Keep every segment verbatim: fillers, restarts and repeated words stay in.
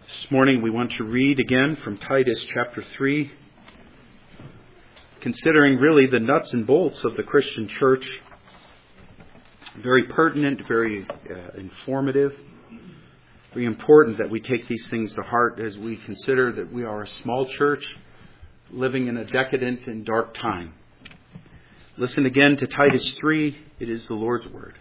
This morning we want to read again from Titus chapter three, considering really the nuts and bolts of the Christian church. Very pertinent, very uh, informative, very important that we take these things to heart as we consider that we are a small church living in a decadent and dark time. Listen again to Titus three. It is the Lord's word.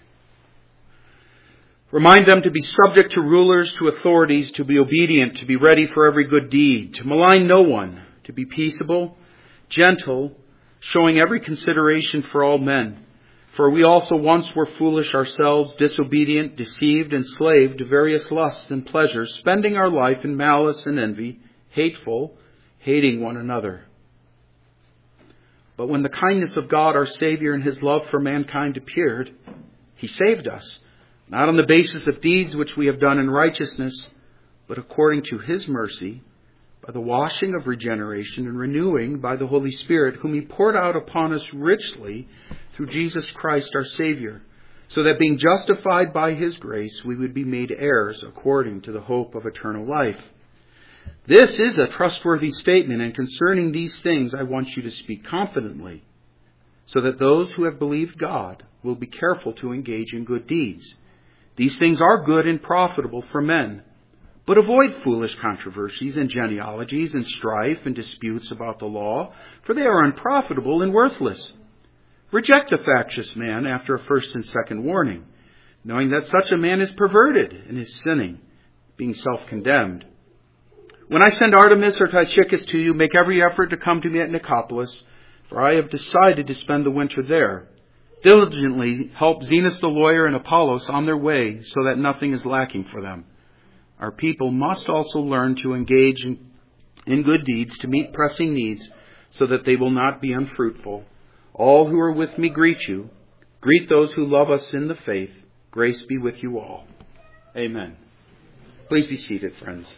Remind them to be subject to rulers, to authorities, to be obedient, to be ready for every good deed, to malign no one, to be peaceable, gentle, showing every consideration for all men. For we also once were foolish ourselves, disobedient, deceived, enslaved to various lusts and pleasures, spending our life in malice and envy, hateful, hating one another. But when the kindness of God our Savior and His love for mankind appeared, He saved us, not on the basis of deeds which we have done in righteousness, but according to His mercy, by the washing of regeneration and renewing by the Holy Spirit, whom He poured out upon us richly through Jesus Christ our Savior, so that being justified by His grace, we would be made heirs according to the hope of eternal life. This is a trustworthy statement, and concerning these things I want you to speak confidently, so that those who have believed God will be careful to engage in good deeds. These things are good and profitable for men. But avoid foolish controversies and genealogies and strife and disputes about the law, for they are unprofitable and worthless. Reject a factious man after a first and second warning, knowing that such a man is perverted and is sinning, being self-condemned. When I send Artemis or Tychicus to you, make every effort to come to me at Nicopolis, for I have decided to spend the winter there. Diligently help Zenas the lawyer and Apollos on their way, so that nothing is lacking for them. Our people must also learn to engage in, in good deeds to meet pressing needs, so that they will not be unfruitful. All who are with me greet you. Greet those who love us in the faith. Grace be with you all. Amen. Please be seated, friends.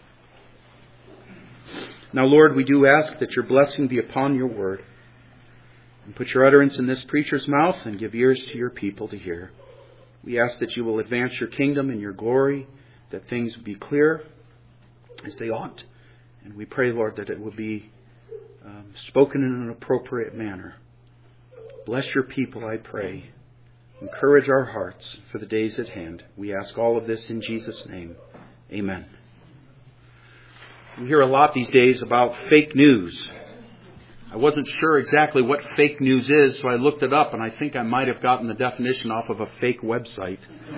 Now, Lord, we do ask that your blessing be upon your word. And put your utterance in this preacher's mouth and give ears to your people to hear. We ask that you will advance your kingdom and your glory, that things be clear as they ought. And we pray, Lord, that it will be um, spoken in an appropriate manner. Bless your people, I pray. Encourage our hearts for the days at hand. We ask all of this in Jesus' name. Amen. We hear a lot these days about fake news. I wasn't sure exactly what fake news is, so I looked it up, and I think I might have gotten the definition off of a fake website.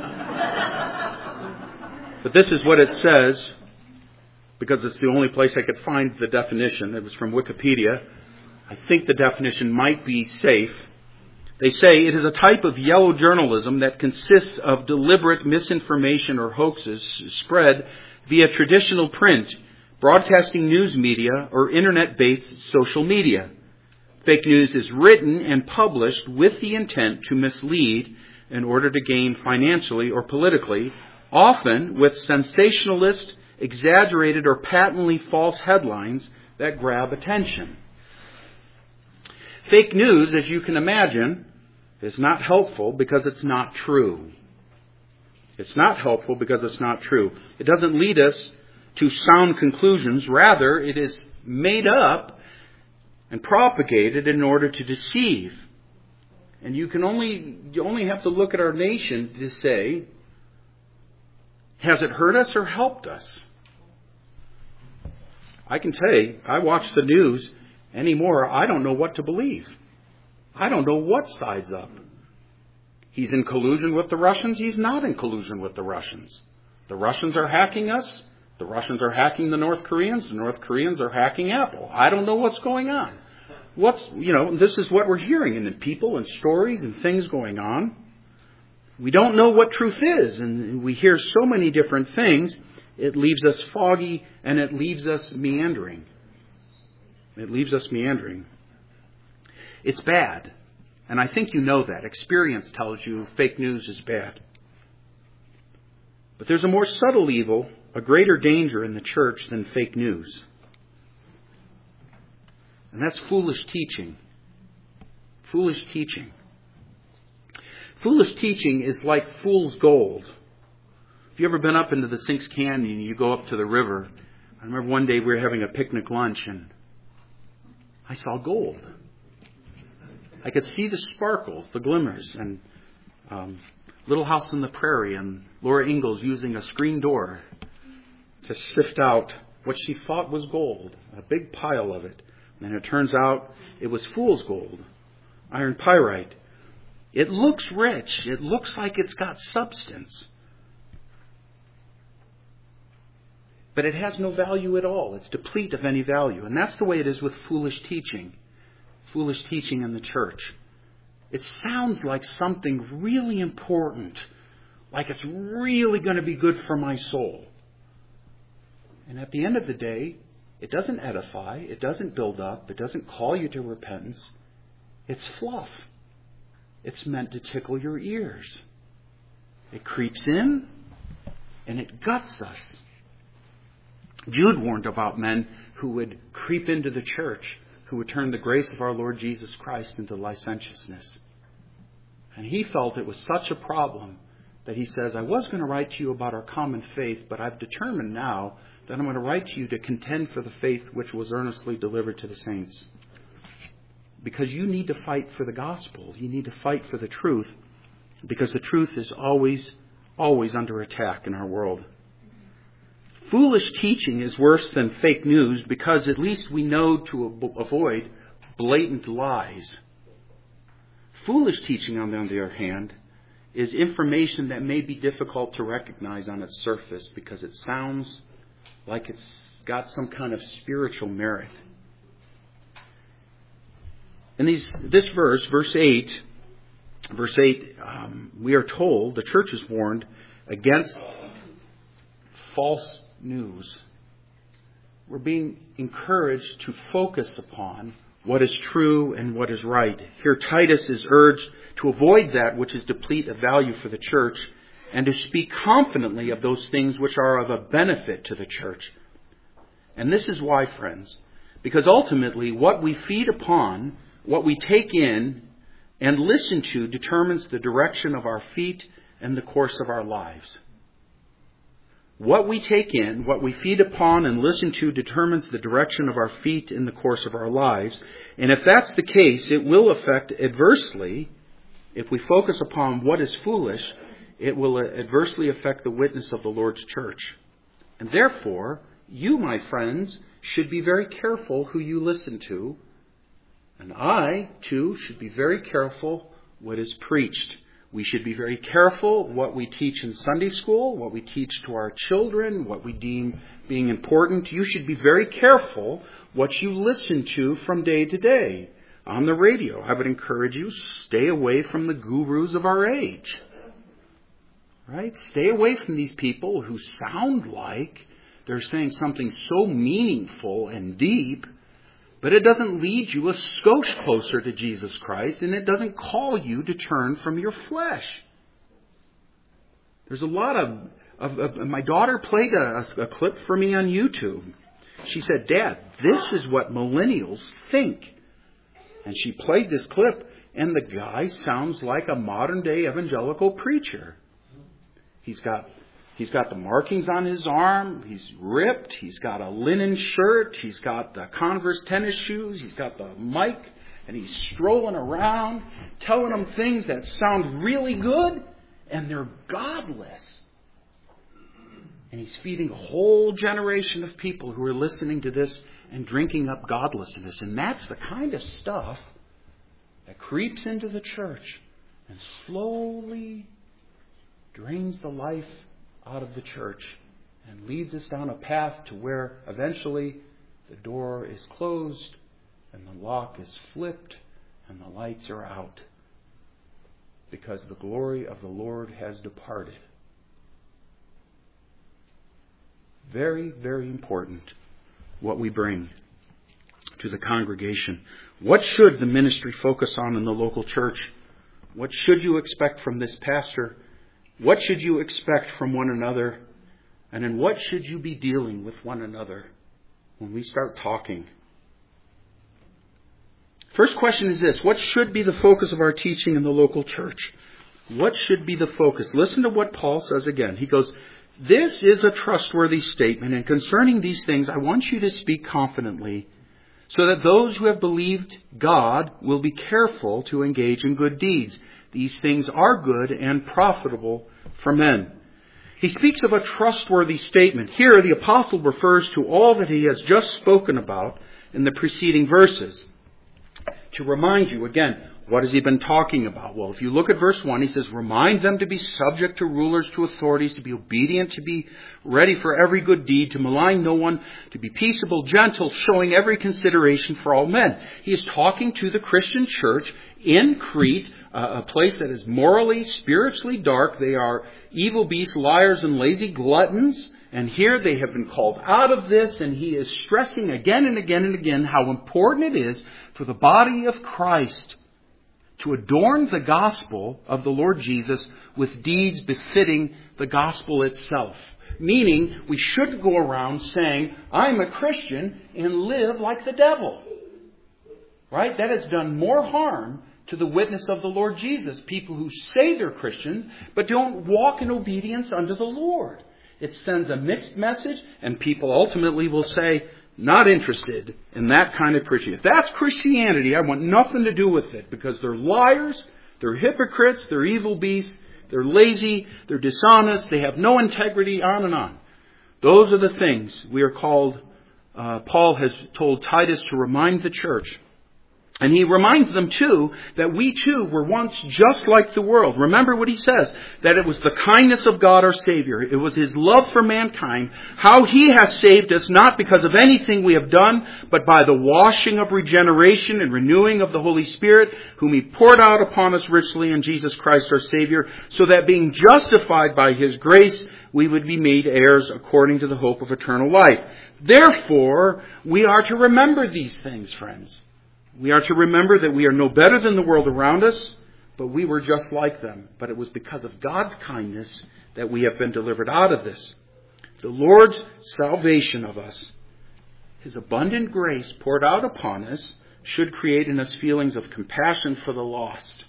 But this is what it says, because it's the only place I could find the definition. It was from Wikipedia. I think the definition might be safe. They say it is a type of yellow journalism that consists of deliberate misinformation or hoaxes spread via traditional print, broadcasting news media, or internet-based social media. Fake news is written and published with the intent to mislead in order to gain financially or politically, often with sensationalist, exaggerated, or patently false headlines that grab attention. Fake news, as you can imagine, is not helpful because it's not true. It's not helpful because it's not true. It doesn't lead us to sound conclusions. Rather, it is made up and propagated in order to deceive. And you can only you only have to look at our nation to say, has it hurt us or helped us? I can say, I watch the news anymore. I don't know what to believe. I don't know what side's up. He's in collusion with the Russians. He's not in collusion with the Russians. The Russians are hacking us. The Russians are hacking the North Koreans. The North Koreans are hacking Apple. I don't know what's going on. What's, you know, this is what we're hearing in people and stories and things going on. We don't know what truth is, and we hear so many different things. It leaves us foggy, and it leaves us meandering. It leaves us meandering. It's bad, and I think you know that. Experience tells you fake news is bad. But there's a more subtle evil, a greater danger in the church than fake news. And that's foolish teaching. Foolish teaching. Foolish teaching is like fool's gold. If you ever been up into the Sinks Canyon, you go up to the river, I remember one day we were having a picnic lunch and I saw gold. I could see the sparkles, the glimmers, and um, Little House on the Prairie and Laura Ingalls using a screen door to sift out what she thought was gold, a big pile of it. And it turns out it was fool's gold, iron pyrite. It looks rich. It looks like it's got substance. But it has no value at all. It's deplete of any value. And that's the way it is with foolish teaching. Foolish teaching in the church. It sounds like something really important. Like it's really going to be good for my soul. And at the end of the day, it doesn't edify. It doesn't build up. It doesn't call you to repentance. It's fluff. It's meant to tickle your ears. It creeps in and it guts us. Jude warned about men who would creep into the church, who would turn the grace of our Lord Jesus Christ into licentiousness. And he felt it was such a problem that he says, I was going to write to you about our common faith, but I've determined now that I'm going to write to you to contend for the faith which was earnestly delivered to the saints. Because you need to fight for the gospel. You need to fight for the truth, because the truth is always, always under attack in our world. Foolish teaching is worse than fake news because at least we know to avoid blatant lies. Foolish teaching, on the other hand, is information that may be difficult to recognize on its surface because it sounds like it's got some kind of spiritual merit. In these, this verse, verse eight, verse eight, um, we are told, the church is warned against false news. We're being encouraged to focus upon what is true and what is right. Here Titus is urged to avoid that which is deplete of value for the church and to speak confidently of those things which are of a benefit to the church. And this is why, friends, because ultimately what we feed upon, what we take in and listen to determines the direction of our feet and the course of our lives. What we take in, what we feed upon and listen to determines the direction of our feet in the course of our lives. And if that's the case, it will affect adversely, if we focus upon what is foolish, it will adversely affect the witness of the Lord's church. And therefore, you, my friends, should be very careful who you listen to. And I, too, should be very careful what is preached. We should be very careful what we teach in Sunday school, what we teach to our children, what we deem being important. You should be very careful what you listen to from day to day. On the radio, I would encourage you, stay away from the gurus of our age. Right? Stay away from these people who sound like they're saying something so meaningful and deep, but it doesn't lead you a skosh closer to Jesus Christ, and it doesn't call you to turn from your flesh. There's a lot of... of, of my daughter played a, a clip for me on YouTube. She said, Dad, this is what millennials think. And she played this clip, and the guy sounds like a modern-day evangelical preacher. He's got... He's got the markings on his arm. He's ripped. He's got a linen shirt. He's got the Converse tennis shoes. He's got the mic. And he's strolling around telling them things that sound really good. And they're godless. And he's feeding a whole generation of people who are listening to this and drinking up godlessness. And that's the kind of stuff that creeps into the church and slowly drains the life out of the church and leads us down a path to where eventually the door is closed and the lock is flipped and the lights are out because the glory of the Lord has departed. Very, very important what we bring to the congregation. What should the ministry focus on in the local church? What should you expect from this pastor? What should you expect from one another? And in what should you be dealing with one another when we start talking? First question is this. What should be the focus of our teaching in the local church? What should be the focus? Listen to what Paul says again. He goes, This is a trustworthy statement, and concerning these things, I want you to speak confidently, so that those who have believed God will be careful to engage in good deeds. These things are good and profitable for men. He speaks of a trustworthy statement. Here, the apostle refers to all that he has just spoken about in the preceding verses. To remind you, again, what has he been talking about? Well, if you look at verse one, he says, remind them to be subject to rulers, to authorities, to be obedient, to be ready for every good deed, to malign no one, to be peaceable, gentle, showing every consideration for all men. He is talking to the Christian church in Crete, uh, a place that is morally, spiritually dark. They are evil beasts, liars, and lazy gluttons. And here they have been called out of this, and he is stressing again and again and again how important it is for the body of Christ to adorn the gospel of the Lord Jesus with deeds befitting the gospel itself. Meaning, we shouldn't go around saying, I'm a Christian, and live like the devil. Right? That has done more harm to the witness of the Lord Jesus. People who say they're Christians, but don't walk in obedience unto the Lord. It sends a mixed message, and people ultimately will say, not interested in that kind of Christianity. If that's Christianity, I want nothing to do with it, because they're liars, they're hypocrites, they're evil beasts, they're lazy, they're dishonest, they have no integrity, on and on. Those are the things we are called, uh, Paul has told Titus to remind the church. And he reminds them, too, that we, too, were once just like the world. Remember what he says, that it was the kindness of God our Savior. It was His love for mankind, how He has saved us, not because of anything we have done, but by the washing of regeneration and renewing of the Holy Spirit, whom He poured out upon us richly in Jesus Christ our Savior, so that being justified by His grace, we would be made heirs according to the hope of eternal life. Therefore, we are to remember these things, friends. We are to remember that we are no better than the world around us, but we were just like them. But it was because of God's kindness that we have been delivered out of this. The Lord's salvation of us, His abundant grace poured out upon us, should create in us feelings of compassion for the lost.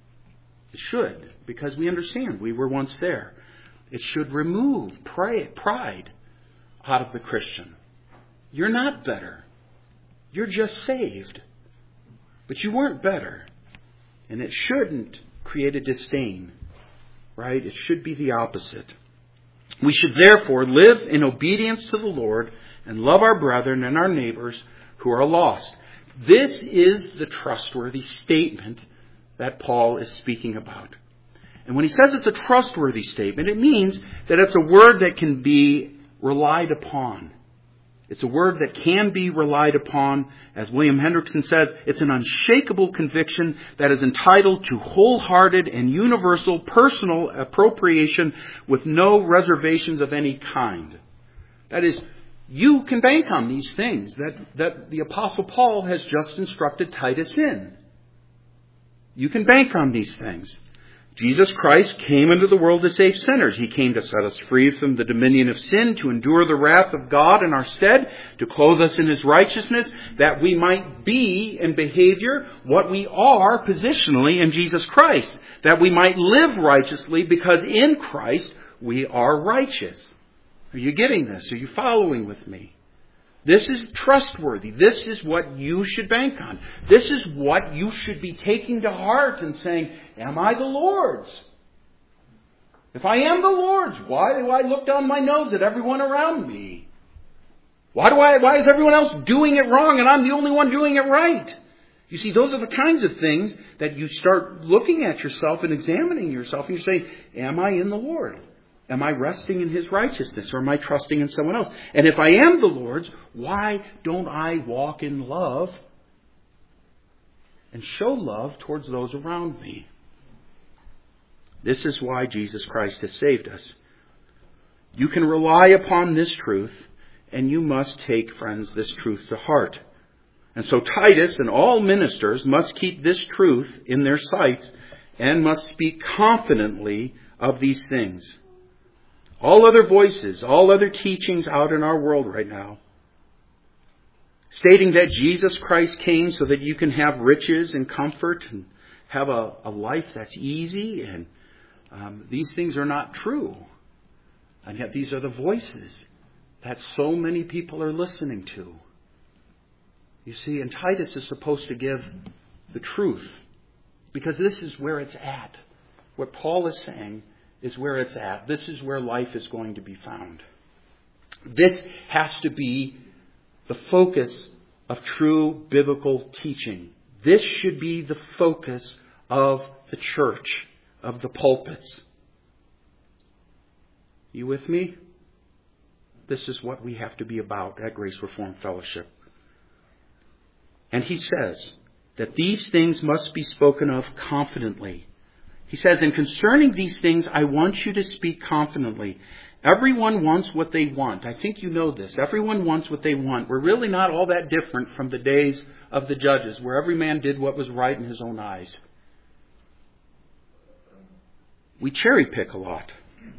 It should, because we understand we were once there. It should remove pride out of the Christian. You're not better. You're just saved. But you weren't better. And it shouldn't create a disdain, right? It should be the opposite. We should therefore live in obedience to the Lord and love our brethren and our neighbors who are lost. This is the trustworthy statement that Paul is speaking about. And when he says it's a trustworthy statement, it means that it's a word that can be relied upon. It's a word that can be relied upon. As William Hendrickson says, it's an unshakable conviction that is entitled to wholehearted and universal personal appropriation with no reservations of any kind. That is, you can bank on these things that, that the Apostle Paul has just instructed Titus in. You can bank on these things. Jesus Christ came into the world to save sinners. He came to set us free from the dominion of sin, to endure the wrath of God in our stead, to clothe us in His righteousness, that we might be in behavior what we are positionally in Jesus Christ, that we might live righteously because in Christ we are righteous. Are you getting this? Are you following with me? This is trustworthy. This is what you should bank on. This is what you should be taking to heart and saying, am I the Lord's? If I am the Lord's, why do I look down my nose at everyone around me? Why do I, why is everyone else doing it wrong and I'm the only one doing it right? You see, those are the kinds of things that you start looking at yourself and examining yourself and you say, am I in the Lord? Am I resting in His righteousness, or am I trusting in someone else? And if I am the Lord's, why don't I walk in love and show love towards those around me? This is why Jesus Christ has saved us. You can rely upon this truth, and you must take, friends, this truth to heart. And so Titus and all ministers must keep this truth in their sights and must speak confidently of these things. All other voices, all other teachings out in our world right now, stating that Jesus Christ came so that you can have riches and comfort and have a, a life that's easy, and um, these things are not true. And yet these are the voices that so many people are listening to. You see, and Titus is supposed to give the truth, because this is where it's at. What Paul is saying is where it's at. This is where life is going to be found. This has to be the focus of true biblical teaching. This should be the focus of the church, of the pulpits. You with me? This is what we have to be about at Grace Reformed Fellowship. And he says that these things must be spoken of confidently. He says, and concerning these things, I want you to speak confidently. Everyone wants what they want. I think you know this. Everyone wants what they want. We're really not all that different from the days of the judges, where every man did what was right in his own eyes. We cherry pick a lot.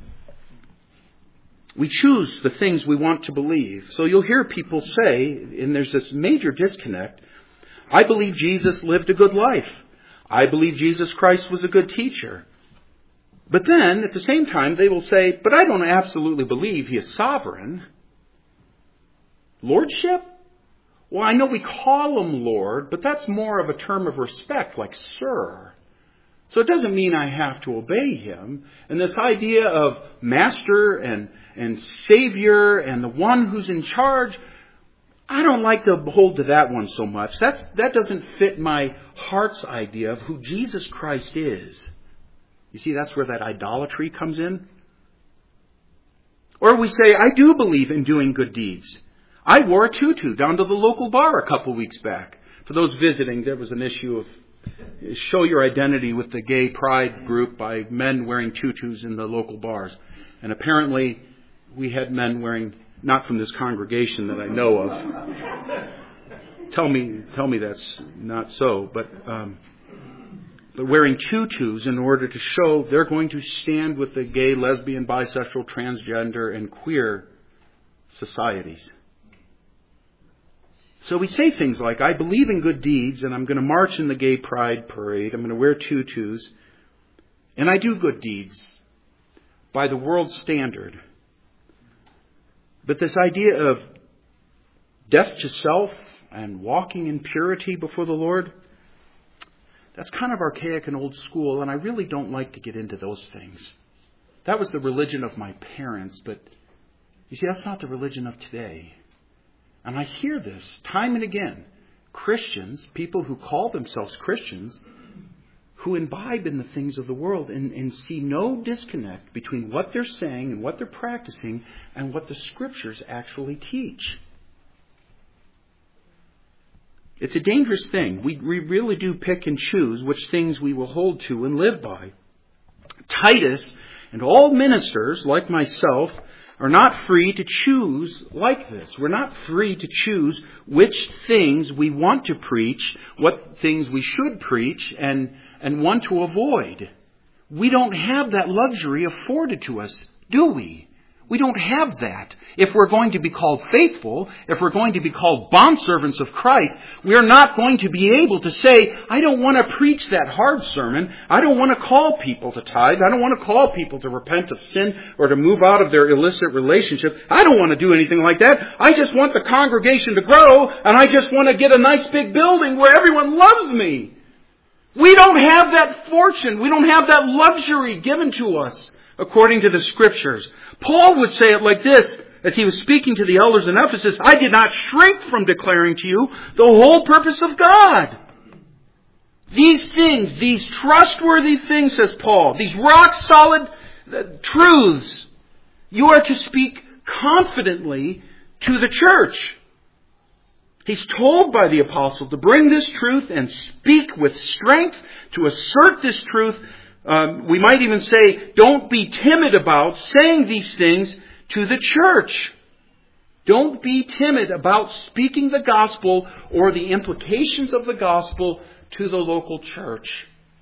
We choose the things we want to believe. So you'll hear people say, and there's this major disconnect, I believe Jesus lived a good life. I believe Jesus Christ was a good teacher. But then, at the same time, they will say, but I don't absolutely believe he is sovereign. Lordship? Well, I know we call him Lord, but that's more of a term of respect, like sir. So it doesn't mean I have to obey him. And this idea of master and, and savior and the one who's in charge, I don't like to hold to that one so much. That's, that doesn't fit my heart's idea of who Jesus Christ is. You see, that's where that idolatry comes in. Or we say, I do believe in doing good deeds. I wore a tutu down to the local bar a couple weeks back. For those visiting, there was an issue of show your identity with the gay pride group by men wearing tutus in the local bars. And apparently we had men wearing, not from this congregation that I know of. tell me, tell me that's not so, but, um, but wearing tutus in order to show they're going to stand with the gay, lesbian, bisexual, transgender, and queer societies. So we say things like, I believe in good deeds, and I'm going to march in the gay pride parade. I'm going to wear tutus. And I do good deeds by the world's standard. But this idea of death to self and walking in purity before the Lord, that's kind of archaic and old school, and I really don't like to get into those things. That was the religion of my parents, but you see, that's not the religion of today. And I hear this time and again. Christians, people who call themselves Christians, who imbibe in the things of the world and, and see no disconnect between what they're saying and what they're practicing and what the Scriptures actually teach. It's a dangerous thing. We, we really do pick and choose which things we will hold to and live by. Titus and all ministers, like myself, are not free to choose like this. We're not free to choose which things we want to preach, what things we should preach, and, and want to avoid. We don't have that luxury afforded to us, do we? We don't have that. If we're going to be called faithful, if we're going to be called bondservants of Christ, we're not going to be able to say, I don't want to preach that hard sermon. I don't want to call people to tithe. I don't want to call people to repent of sin or to move out of their illicit relationship. I don't want to do anything like that. I just want the congregation to grow, and I just want to get a nice big building where everyone loves me. We don't have that fortune. We don't have that luxury given to us according to the Scriptures. Paul would say it like this, as he was speaking to the elders in Ephesus, I did not shrink from declaring to you the whole purpose of God. These things, these trustworthy things, says Paul, these rock-solid uh, truths, you are to speak confidently to the church. He's told by the apostle to bring this truth and speak with strength, to assert this truth. Um, we might even say, don't be timid about saying these things to the church. Don't be timid about speaking the gospel or the implications of the gospel to the local church.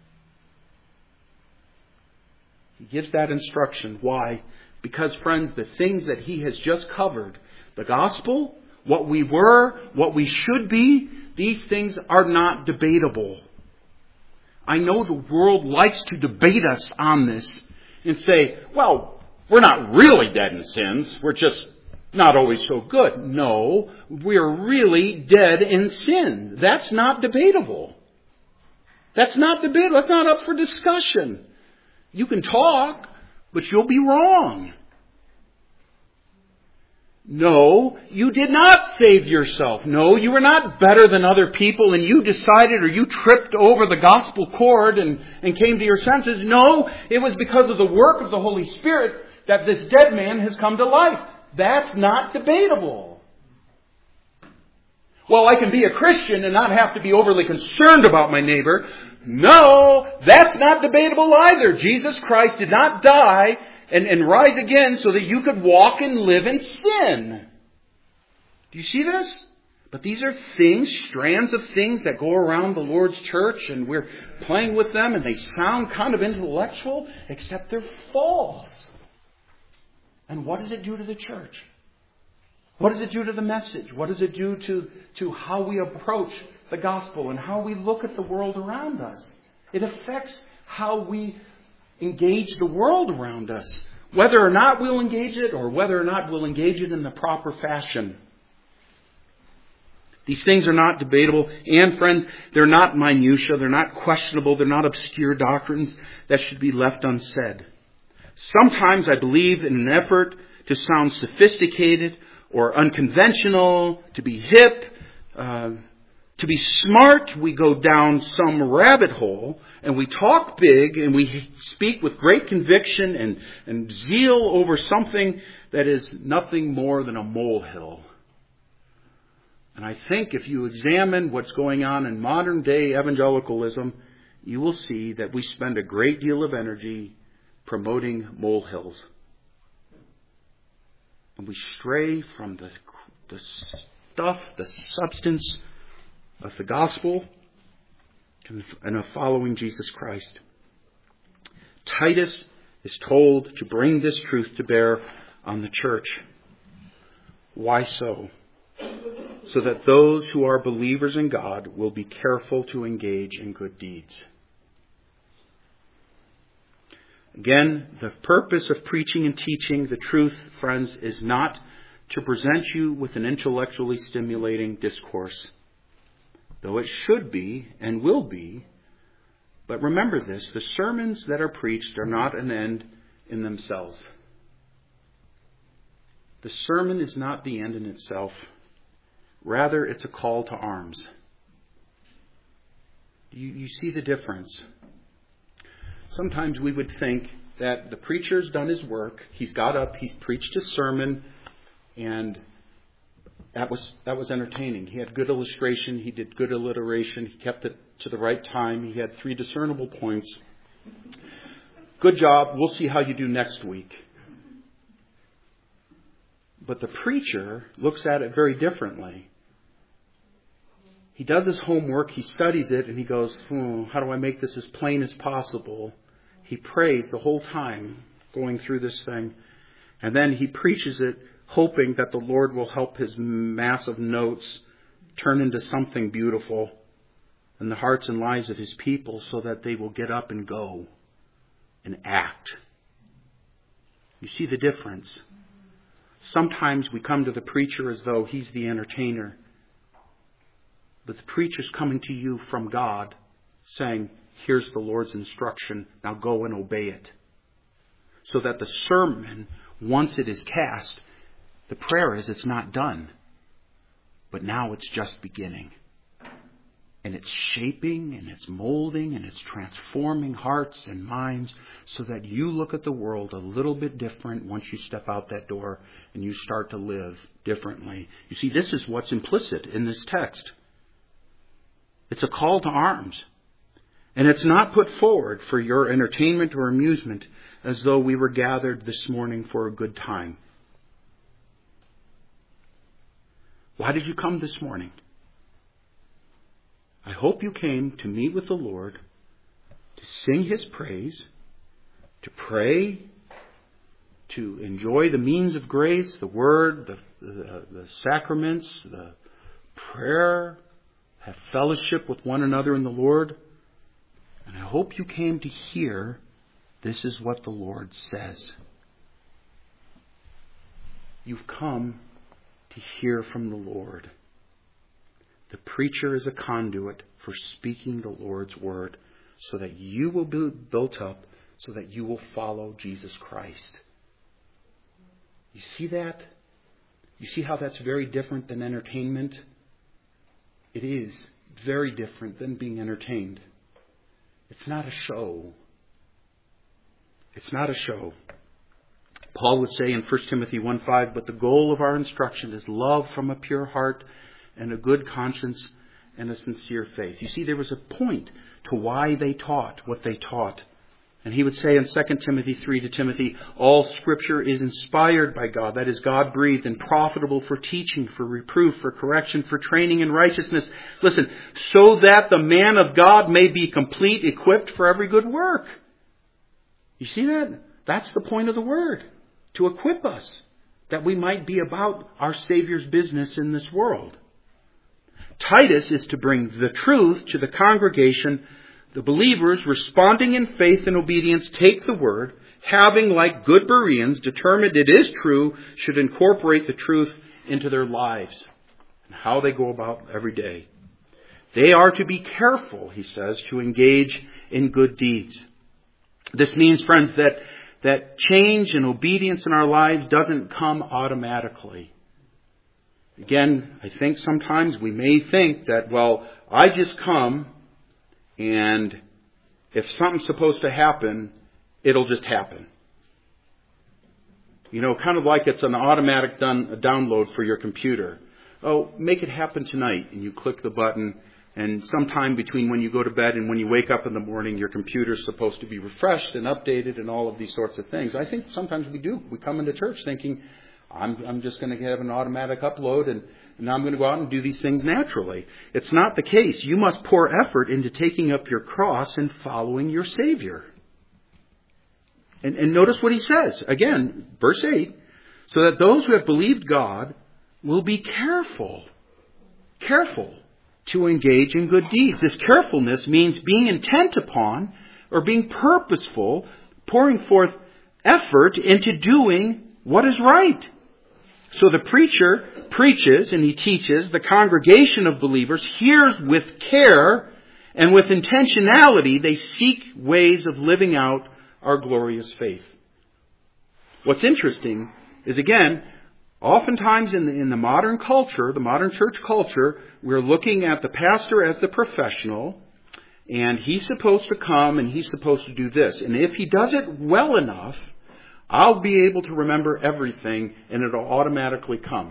He gives that instruction. Why? Because, friends, the things that he has just covered, the gospel, what we were, what we should be, these things are not debatable. I know the world likes to debate us on this and say, well, We're not really dead in sins. We're just not always so good. No, we're really dead in sin. That's not debatable. That's not debatable. That's not up for discussion. You can talk, but you'll be wrong. No, you did not save yourself. No, you were not better than other people and you decided or you tripped over the gospel cord and, and came to your senses. No, it was because of the work of the Holy Spirit that this dead man has come to life. That's not debatable. Well, I can be a Christian and not have to be overly concerned about my neighbor. No, that's not debatable either. Jesus Christ did not die and, and rise again so that you could walk and live in sin. Do you see this? But these are things, strands of things that go around the Lord's church and we're playing with them and they sound kind of intellectual, except they're false. And what does it do to the church? What does it do to the message? What does it do to, to how we approach the gospel and how we look at the world around us? It affects how we engage the world around us. Whether or not we'll engage it or whether or not we'll engage it in the proper fashion. These things are not debatable. And friends, they're not minutiae. They're not questionable. They're not obscure doctrines that should be left unsaid. Sometimes I believe in an effort to sound sophisticated or unconventional, to be hip, uh, to be smart, we go down some rabbit hole and we talk big and we speak with great conviction and, and zeal over something that is nothing more than a molehill. And I think if you examine what's going on in modern day evangelicalism, you will see that we spend a great deal of energy promoting molehills. And we stray from the, the stuff, the substance of the gospel and of following Jesus Christ. Titus is told to bring this truth to bear on the church. Why so? So that those who are believers in God will be careful to engage in good deeds. Again, the purpose of preaching and teaching the truth, friends, is not to present you with an intellectually stimulating discourse, though it should be and will be. But remember this, the sermons that are preached are not an end in themselves. The sermon is not the end in itself. Rather, it's a call to arms. You, you see the difference. Sometimes we would think that the preacher's done his work. He's got up, he's preached his sermon, and that was that was entertaining. He had good illustration, he did good alliteration, he kept it to the right time, he had three discernible points. Good job, we'll see how you do next week. But the preacher looks at it very differently. He does his homework, he studies it, and he goes, hmm, how do I make this as plain as possible? He prays the whole time going through this thing. And then he preaches it, hoping that the Lord will help his mass of notes turn into something beautiful in the hearts and lives of his people so that they will get up and go and act. You see the difference? Sometimes we come to the preacher as though he's the entertainer. But the preacher's coming to you from God saying, here's the Lord's instruction, now go and obey it. So that the sermon, once it is cast, the prayer is it's not done. But now it's just beginning. And it's shaping and it's molding and it's transforming hearts and minds so that you look at the world a little bit different once you step out that door and you start to live differently. You see, this is what's implicit in this text. It's a call to arms. And it's not put forward for your entertainment or amusement as though we were gathered this morning for a good time. Why did you come this morning? I hope you came to meet with the Lord, to sing His praise, to pray, to enjoy the means of grace, the Word, the, the, the sacraments, the prayer, have fellowship with one another in the Lord. And I hope you came to hear this is what the Lord says. You've come to hear from the Lord. The preacher is a conduit for speaking the Lord's word so that you will be built up, so that you will follow Jesus Christ. You see that? You see how that's very different than entertainment? It is very different than being entertained. It's not a show. It's not a show. Paul would say in First Timothy one five, but the goal of our instruction is love from a pure heart and a good conscience and a sincere faith. You see, there was a point to why they taught what they taught. And he would say in Second Timothy three to Timothy, all Scripture is inspired by God. That is, God-breathed and profitable for teaching, for reproof, for correction, for training in righteousness. Listen, so that the man of God may be complete, equipped for every good work. You see that? That's the point of the word. To equip us, that we might be about our Savior's business in this world. Titus is to bring the truth to the congregation. The believers, responding in faith and obedience, take the word, having, like good Bereans, determined it is true, should incorporate the truth into their lives and how they go about every day. They are to be careful, he says, to engage in good deeds. This means, friends, that, that change and obedience in our lives doesn't come automatically. Again, I think sometimes we may think that, well, I just come, and if something's supposed to happen, it'll just happen. You know, kind of like it's an automatic done, download for your computer. Oh, make it happen tonight. And you click the button, and sometime between when you go to bed and when you wake up in the morning, your computer's supposed to be refreshed and updated and all of these sorts of things. I think sometimes we do. We come into church thinking, I'm, I'm just going to have an automatic upload and, and I'm going to go out and do these things naturally. It's not the case. You must pour effort into taking up your cross and following your Savior. And, and notice what he says. Again, verse eight, so that those who have believed God will be careful, careful to engage in good deeds. This carefulness means being intent upon or being purposeful, pouring forth effort into doing what is right. So the preacher preaches and he teaches. The congregation of believers hears with care and with intentionality. They seek ways of living out our glorious faith. What's interesting is, again, oftentimes in the, in the modern culture, the modern church culture, we're looking at the pastor as the professional, and he's supposed to come and he's supposed to do this. And if he does it well enough, I'll be able to remember everything and it'll automatically come.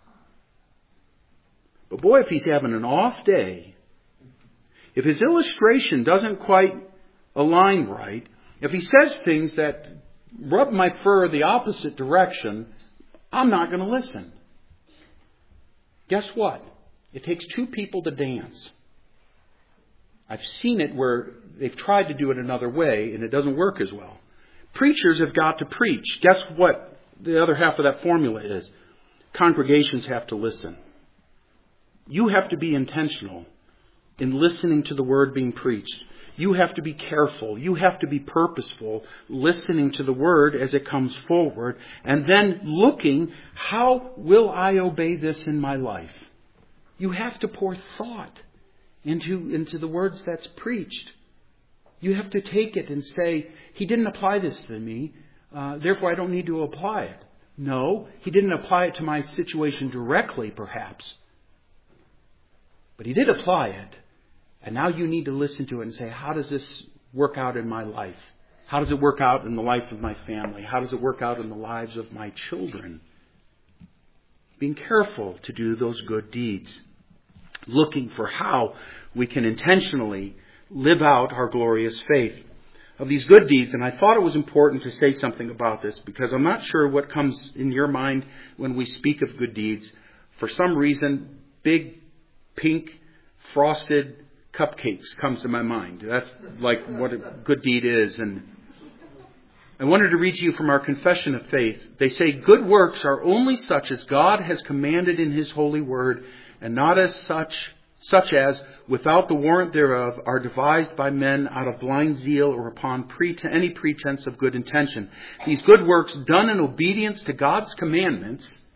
But boy, if he's having an off day, if his illustration doesn't quite align right, if he says things that rub my fur the opposite direction, I'm not going to listen. Guess what? It takes two people to dance. I've seen it where they've tried to do it another way and it doesn't work as well. Preachers have got to preach. Guess what the other half of that formula is? Congregations have to listen. You have to be intentional in listening to the word being preached. You have to be careful. You have to be purposeful, listening to the word as it comes forward, and then looking, how will I obey this in my life? You have to pour thought into, into the words that's preached. You have to take it and say, he didn't apply this to me, uh, therefore I don't need to apply it. No, he didn't apply it to my situation directly, perhaps. But he did apply it. And now you need to listen to it and say, how does this work out in my life? How does it work out in the life of my family? How does it work out in the lives of my children? Being careful to do those good deeds. Looking for how we can intentionally live out our glorious faith of these good deeds. And I thought it was important to say something about this because I'm not sure what comes in your mind when we speak of good deeds. For some reason, big, pink, frosted cupcakes comes to my mind. That's like what a good deed is. And I wanted to read to you from our confession of faith. They say, good works are only such as God has commanded in His holy word, and not as such such as, without the warrant thereof, are devised by men out of blind zeal or upon prete- any pretense of good intention. These good works, done in obedience to God's commandments,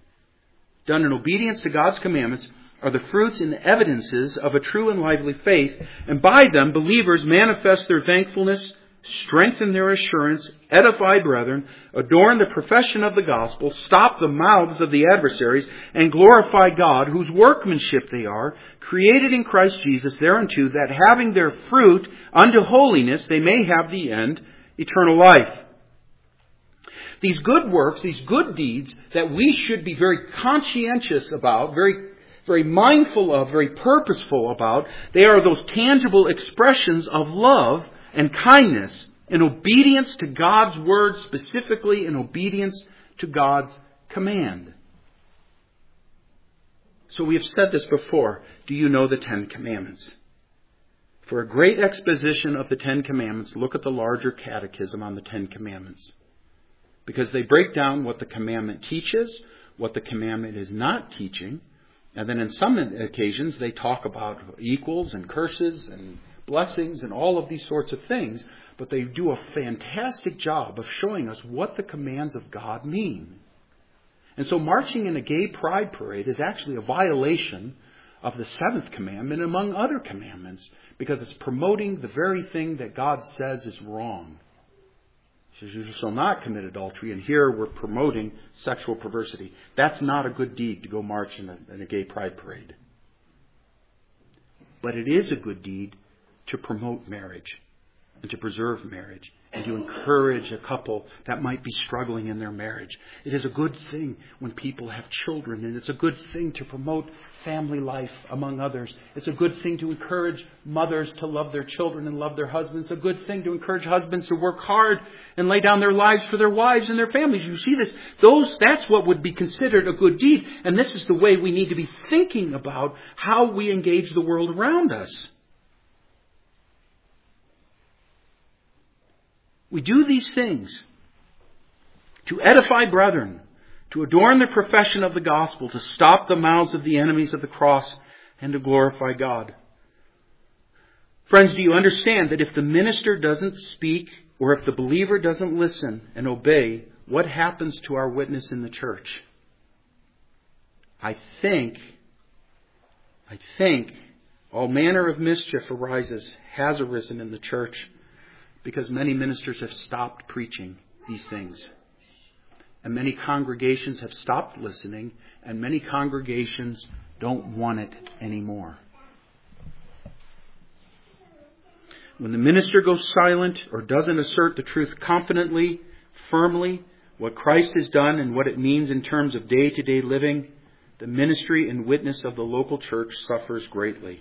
done in obedience to God's commandments, are the fruits and evidences of a true and lively faith, and by them believers manifest their thankfulness, strengthen their assurance, edify brethren, adorn the profession of the gospel, stop the mouths of the adversaries, and glorify God, whose workmanship they are, created in Christ Jesus thereunto, that having their fruit unto holiness, they may have the end, eternal life. These good works, these good deeds that we should be very conscientious about, very very mindful of, very purposeful about, they are those tangible expressions of love and kindness in obedience to God's word, specifically in obedience to God's command. So we have said this before. Do you know the Ten Commandments? For a great exposition of the Ten Commandments, look at the larger catechism on the Ten Commandments. Because they break down what the commandment teaches, what the commandment is not teaching. And then in some occasions, they talk about equals and curses and blessings and all of these sorts of things. But they do a fantastic job of showing us what the commands of God mean. And so marching in a gay pride parade is actually a violation of the seventh commandment among other commandments, because it's promoting the very thing that God says is wrong. He says, you shall not commit adultery, and here we're promoting sexual perversity. That's not a good deed to go march in a, in a gay pride parade. But it is a good deed to promote marriage and to preserve marriage and to encourage a couple that might be struggling in their marriage. It is a good thing when people have children, and it's a good thing to promote family life among others. It's a good thing to encourage mothers to love their children and love their husbands. It's a good thing to encourage husbands to work hard and lay down their lives for their wives and their families. You see this? Those, that's what would be considered a good deed. And this is the way we need to be thinking about how we engage the world around us. We do these things to edify brethren, to adorn the profession of the gospel, to stop the mouths of the enemies of the cross, and to glorify God. Friends, do you understand that if the minister doesn't speak, or if the believer doesn't listen and obey, what happens to our witness in the church? I think, I think all manner of mischief arises, has arisen in the church, because many ministers have stopped preaching these things. And many congregations have stopped listening, and many congregations don't want it anymore. When the minister goes silent or doesn't assert the truth confidently, firmly, what Christ has done and what it means in terms of day-to-day living, the ministry and witness of the local church suffers greatly.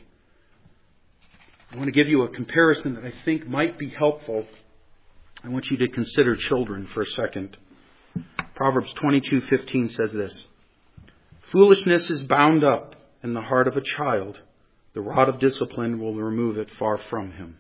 I want to give you a comparison that I think might be helpful. I want you to consider children for a second. Proverbs twenty-two fifteen says this: foolishness is bound up in the heart of a child. The rod of discipline will remove it far from him.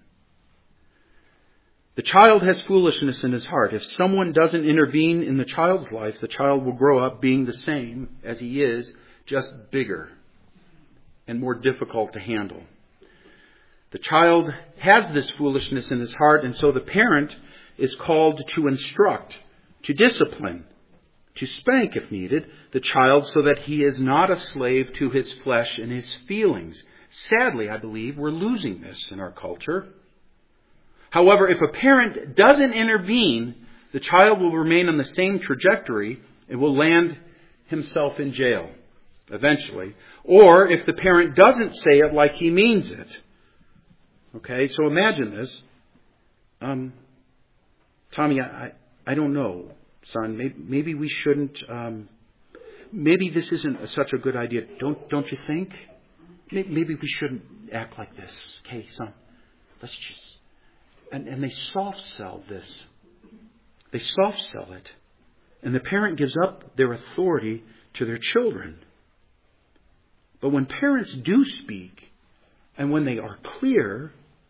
The child has foolishness in his heart. If someone doesn't intervene in the child's life, the child will grow up being the same as he is, just bigger and more difficult to handle. The child has this foolishness in his heart, and so the parent is called to instruct, to discipline, to spank if needed, the child so that he is not a slave to his flesh and his feelings. Sadly, I believe we're losing this in our culture. However, if a parent doesn't intervene, the child will remain on the same trajectory and will land himself in jail eventually. Or if the parent doesn't say it like he means it. Okay, so imagine this. Um, Tommy, I, I don't know, son. Maybe, maybe we shouldn't. Um, maybe this isn't a, such a good idea. Don't don't you think? Maybe, maybe we shouldn't act like this. Okay, son. Let's just. And, and they soft sell this. They soft sell it, and the parent gives up their authority to their children. But when parents do speak, and when they are clear,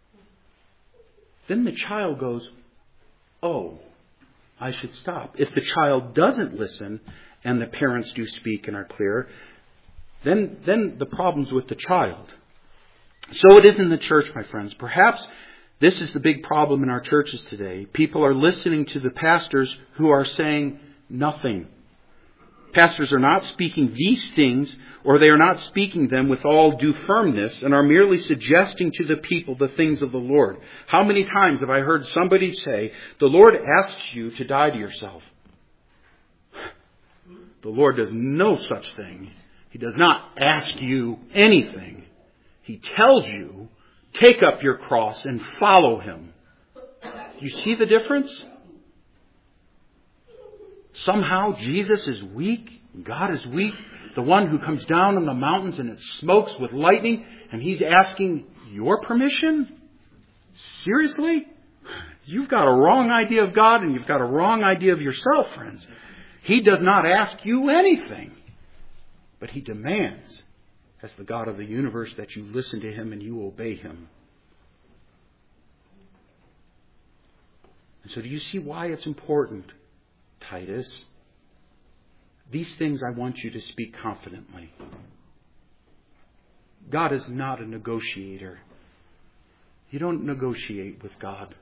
then the child goes, oh, I should stop. If the child doesn't listen and the parents do speak and are clear, then, then the problem's with the child. So it is in the church, my friends. Perhaps this is the big problem in our churches today. People are listening to the pastors who are saying nothing. Pastors are not speaking these things, or they are not speaking them with all due firmness, and are merely suggesting to the people the things of the Lord. How many times have I heard somebody say, the Lord asks you to die to yourself? The Lord does no such thing. He does not ask you anything. He tells you, take up your cross and follow Him. You see the difference? Somehow Jesus is weak. God is weak. The one who comes down on the mountains and it smokes with lightning, and He's asking your permission? Seriously? You've got a wrong idea of God, and you've got a wrong idea of yourself, friends. He does not ask you anything, but He demands, as the God of the universe, that you listen to Him and you obey Him. And so do you see why it's important, Titus? These things I want you to speak confidently. God is not a negotiator. You don't negotiate with God.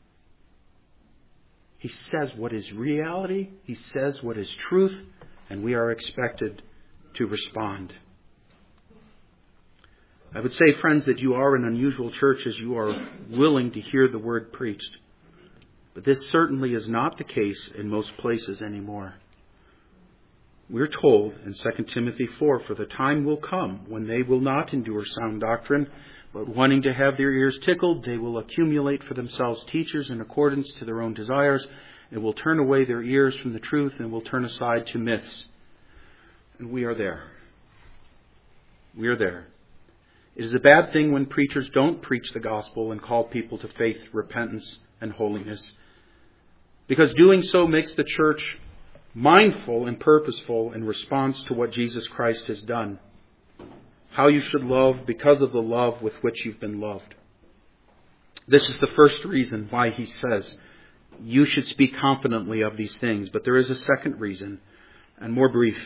He says what is reality. He says what is truth. And we are expected to respond. I would say, friends, that you are an unusual church as you are willing to hear the word preached. But this certainly is not the case in most places anymore. We're told in Second Timothy four, for the time will come when they will not endure sound doctrine, but wanting to have their ears tickled, they will accumulate for themselves teachers in accordance to their own desires, and will turn away their ears from the truth and will turn aside to myths. And we are there. We are there. It is a bad thing when preachers don't preach the gospel and call people to faith, repentance, and holiness, because doing so makes the church mindful and purposeful in response to what Jesus Christ has done. How you should love because of the love with which you've been loved. This is the first reason why he says you should speak confidently of these things. But there is a second reason, and more brief.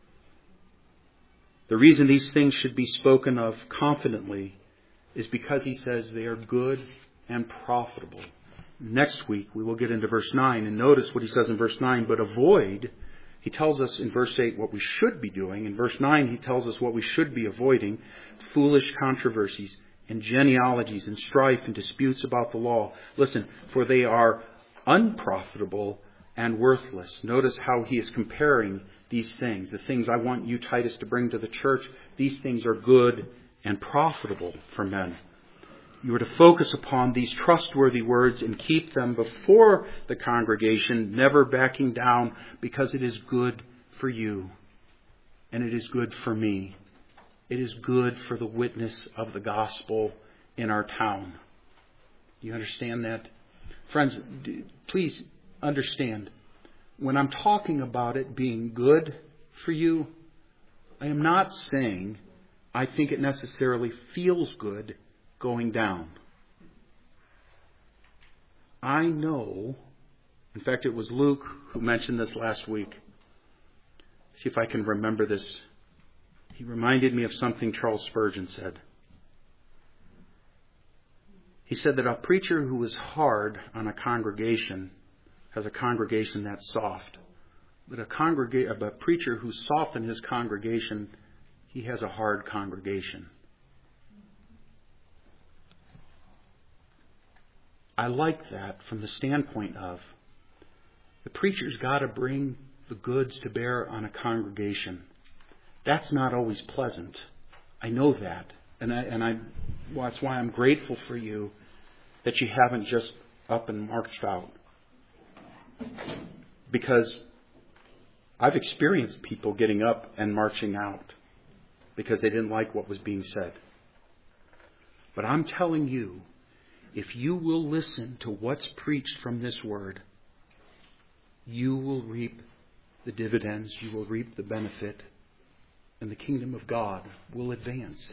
The reason these things should be spoken of confidently is because he says they are good and profitable. Next week, we will get into verse nine, and notice what he says in verse nine, but avoid. He tells us in verse eight what we should be doing. In verse nine, he tells us what we should be avoiding: foolish controversies and genealogies and strife and disputes about the law. Listen, for they are unprofitable and worthless. Notice how he is comparing these things. The things I want you, Titus, to bring to the church, these things are good and profitable for men. You are to focus upon these trustworthy words and keep them before the congregation, never backing down, because it is good for you and it is good for me. It is good for the witness of the gospel in our town. Do you understand that? Friends, please understand, when I'm talking about it being good for you, I am not saying I think it necessarily feels good going down. I know, in fact, it was Luke who mentioned this last week. See if I can remember this. He reminded me of something Charles Spurgeon said. He said that a preacher who is hard on a congregation has a congregation that's soft. But a, congrega- a preacher who's soft in his congregation, he has a hard congregation. I like that from the standpoint of the preacher's got to bring the goods to bear on a congregation. That's not always pleasant. I know that. And I, and I, well, that's why I'm grateful for you that you haven't just up and marched out. Because I've experienced people getting up and marching out because they didn't like what was being said. But I'm telling you, if you will listen to what's preached from this word, you will reap the dividends, you will reap the benefit, and the kingdom of God will advance.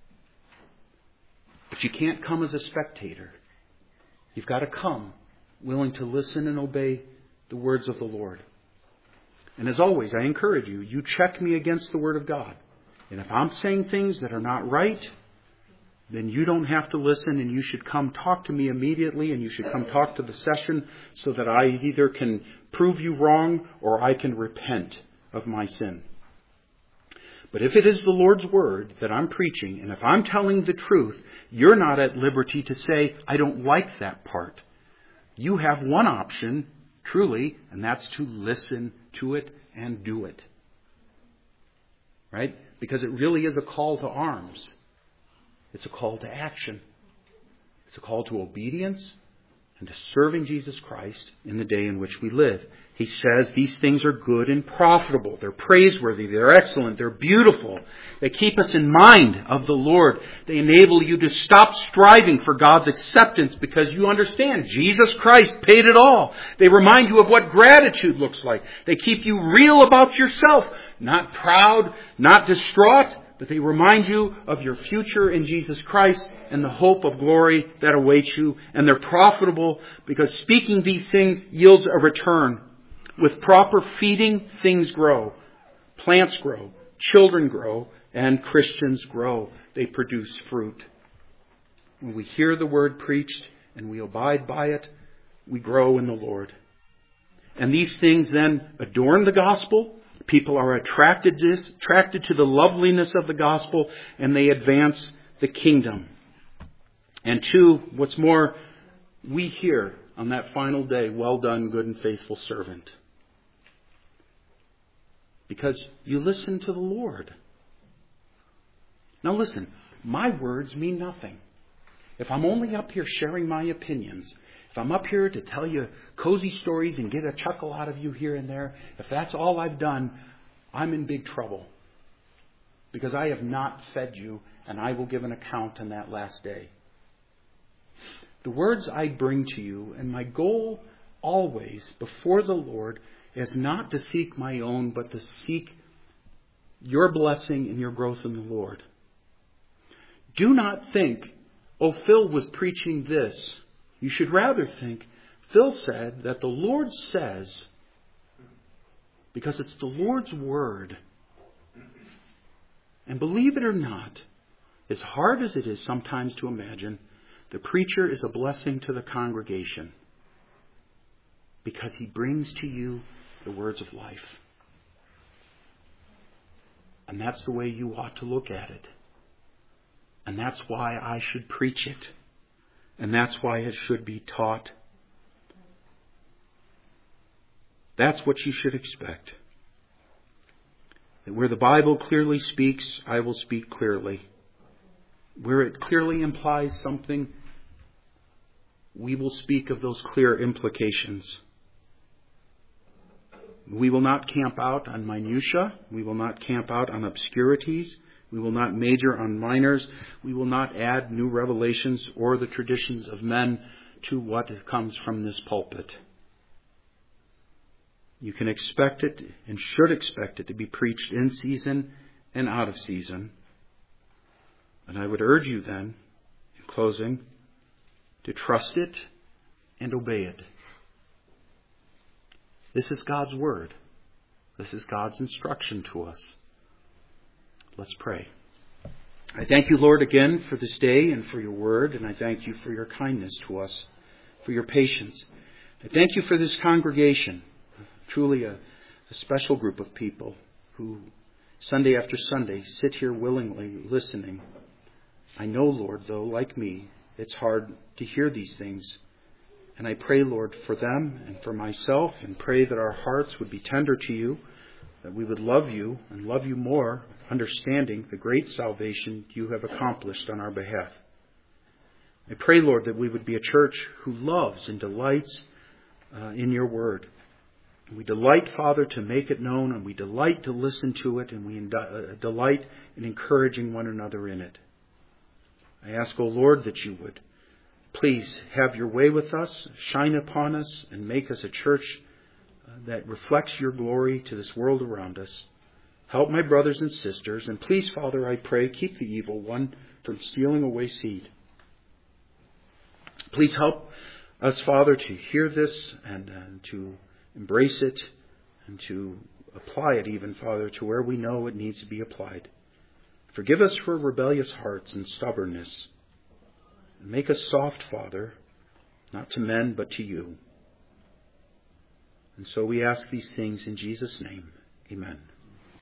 But you can't come as a spectator. You've got to come willing to listen and obey the words of the Lord. And as always, I encourage you, you check me against the Word of God. And if I'm saying things that are not right, then you don't have to listen, and you should come talk to me immediately, and you should come talk to the session so that I either can prove you wrong or I can repent of my sin. But if it is the Lord's word that I'm preaching, and if I'm telling the truth, you're not at liberty to say, I don't like that part. You have one option, truly, and that's to listen to it and do it. Right? Because it really is a call to arms. It's a call to action. It's a call to obedience and to serving Jesus Christ in the day in which we live. He says these things are good and profitable. They're praiseworthy. They're excellent. They're beautiful. They keep us in mind of the Lord. They enable you to stop striving for God's acceptance because you understand Jesus Christ paid it all. They remind you of what gratitude looks like. They keep you real about yourself. Not proud, not distraught, but they remind you of your future in Jesus Christ and the hope of glory that awaits you. And they're profitable because speaking these things yields a return. With proper feeding, things grow. Plants grow. Children grow. And Christians grow. They produce fruit. When we hear the word preached and we abide by it, we grow in the Lord. And these things then adorn the gospel. People are attracted to, this, attracted to the loveliness of the gospel, and they advance the kingdom. And two, what's more, we hear on that final day, well done, good and faithful servant. Because you listen to the Lord. Now listen, my words mean nothing. If I'm only up here sharing my opinions, if I'm up here to tell you cozy stories and get a chuckle out of you here and there, if that's all I've done, I'm in big trouble. Because I have not fed you, and I will give an account on that last day. The words I bring to you, and my goal always before the Lord is not to seek my own, but to seek your blessing and your growth in the Lord. Do not think, oh, Phil was preaching this. You should rather think, Phil said that the Lord says, because it's the Lord's word. And believe it or not, as hard as it is sometimes to imagine, the preacher is a blessing to the congregation because he brings to you the words of life. And that's the way you ought to look at it. And that's why I should preach it. And that's why it should be taught. That's what you should expect. That where the Bible clearly speaks, I will speak clearly. Where it clearly implies something, we will speak of those clear implications. We will not camp out on minutiae. We will not camp out on obscurities. We will not major on minors. We will not add new revelations or the traditions of men to what comes from this pulpit. You can expect it and should expect it to be preached in season and out of season. And I would urge you then, in closing, to trust it and obey it. This is God's word. This is God's instruction to us. Let's pray. I thank you, Lord, again for this day and for your word, and I thank you for your kindness to us, for your patience. I thank you for this congregation, truly a, a special group of people who Sunday after Sunday sit here willingly listening. I know, Lord, though, like me, it's hard to hear these things. And I pray, Lord, for them and for myself, and pray that our hearts would be tender to you, that we would love you and love you more, understanding the great salvation you have accomplished on our behalf. I pray, Lord, that we would be a church who loves and delights uh, in your word. We delight, Father, to make it known, and we delight to listen to it, and we uh, delight in encouraging one another in it. I ask, O Lord, that you would please have your way with us, shine upon us, and make us a church uh, that reflects your glory to this world around us. Help my brothers and sisters, and please, Father, I pray, keep the evil one from stealing away seed. Please help us, Father, to hear this and uh, to embrace it and to apply it even, Father, to where we know it needs to be applied. Forgive us for rebellious hearts and stubbornness. And make us soft, Father, not to men, but to you. And so we ask these things in Jesus' name. Amen.